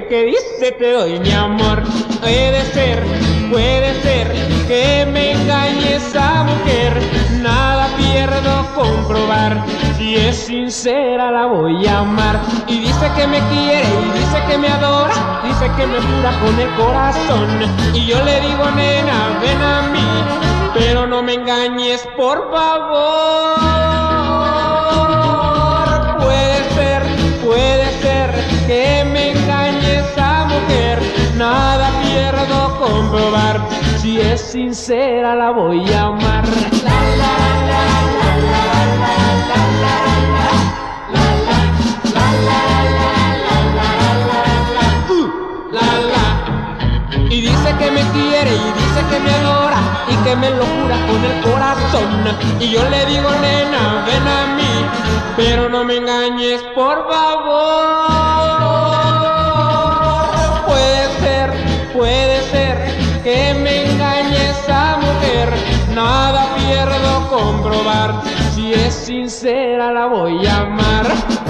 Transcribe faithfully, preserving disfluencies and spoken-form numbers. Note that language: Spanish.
mensaje que dice te doy mi amor. Puede ser, puede ser que me engañe esa mujer, nada pierdo comprobar, si es sincera la voy a amar. Y dice que me quiere y dice que me adora, dice que me jura con el corazón. Y yo le digo, nena, ven a mí, pero no me engañes, por favor. Puede ser, puede ser que me engañe esa mujer, nada pierdo comprobar, si es sincera la voy a amar. La, la, la, la, la, la, la, la, la, la, la, la, la. Y dice que me quiere y dice que me adora y que me lo jura con el corazón. Y yo le digo, nena, ven a mí, pero no me engañes, por favor. Puede ser, puede ser que me engañe esa mujer, nada pierdo comprobar, si es sincera la voy a amar.